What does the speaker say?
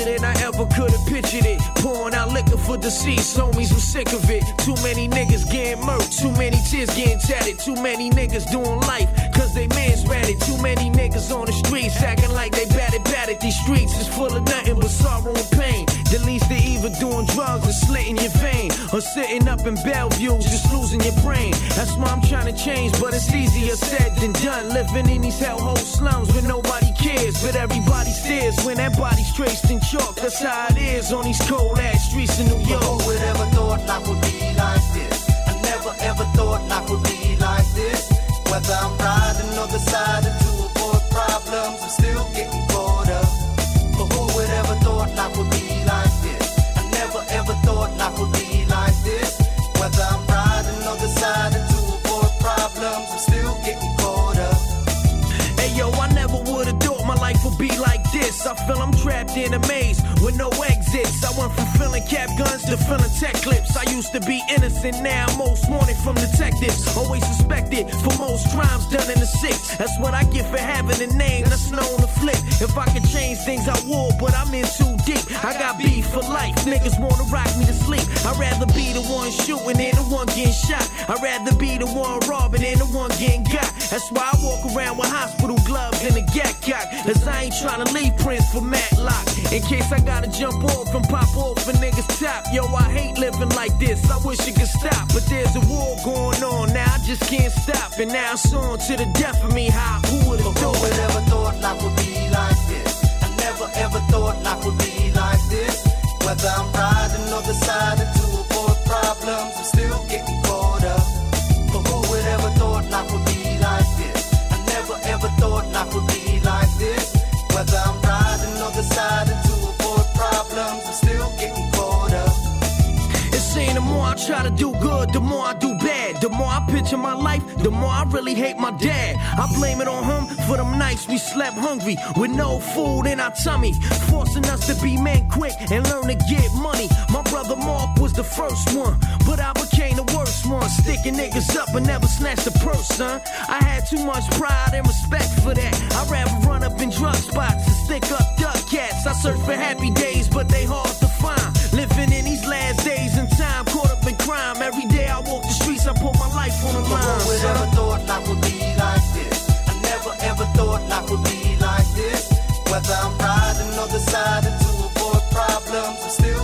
than I ever could have pictured it. Pouring out liquor for deceased homies, I'm sick of it. Too many niggas getting murked, too many tears getting tatted. Too many niggas doing life, cause they man's ratted. Too many niggas on the streets acting like they batted. These streets is full of nothing but sorrow and pain. The least they either doing drugs or slitting your vein, or sitting up in Bellevue just losing your brain. That's why I'm trying to change, but it's easier said than done. Living in these hellhole slums where nobody cares, but everybody stares when that body's traced in chalk. That's how it is on these cold ass streets in New York. Who would ever thought life would be like this? I never ever thought life would be like this. Whether I'm riding on the side or to avoid problems, I'm still getting caught up. But who would ever thought life would be like this? I never ever thought life would be like this. Whether I'm riding on the side or to avoid problems, I'm still getting caught up. Hey yo, I never would've thought my life would be like this. I feel I'm trapped in a maze with no exits. I went from feeling cap guns to feeling tech clips. I used to be innocent, now I'm most wanted from detectives. Always suspected for most crimes done in the six. That's what I get for having a name that's known to flip. If I could change things, I would, but I'm in too deep. I got beef for life, niggas wanna rock me to sleep. I'd rather be the one shooting than the one getting shot. I'd rather be the one robbing than the one getting got. That's why I walk around with hospital gloves and a gat cock, cause I ain't tryna leave prints for Matlock. In case I gotta jump off and pop off a nigga's top. Yo, I hate living like this, I wish it could stop. But there's a war going on, now I just can't stop. And now it's on to the death of me, how, who would've thought? Who would ever thought life would be like this? I never ever thought life would be like this. Whether I'm riding on the side or to avoid problems, I'm still getting caught up. But who would ever thought life would be like this? I never ever thought life would be like this. Whether I'm riding on the side or to avoid problems, I'm still getting caught up. It's saying the more I try to do good, the more I do bad. The more I picture my life, the more I really hate my dad. I blame it on him for them nights we slept hungry with no food in our tummy, forcing us to be men quick and learn to get money. My brother Mark was the first one, but I became the worst one, sticking niggas up and never snatched a purse, son. I had too much pride and respect for that. I'd rather run up in drug spots and stick up duck cats. I search for happy days, but they hard to find. Living in these last days in time, caught up in crime. Every day I walk the streets, I put my life on the line. Who would ever thought life would be like this? I never ever thought life would be like this. Whether I'm riding on the side or to avoid problems, I'm still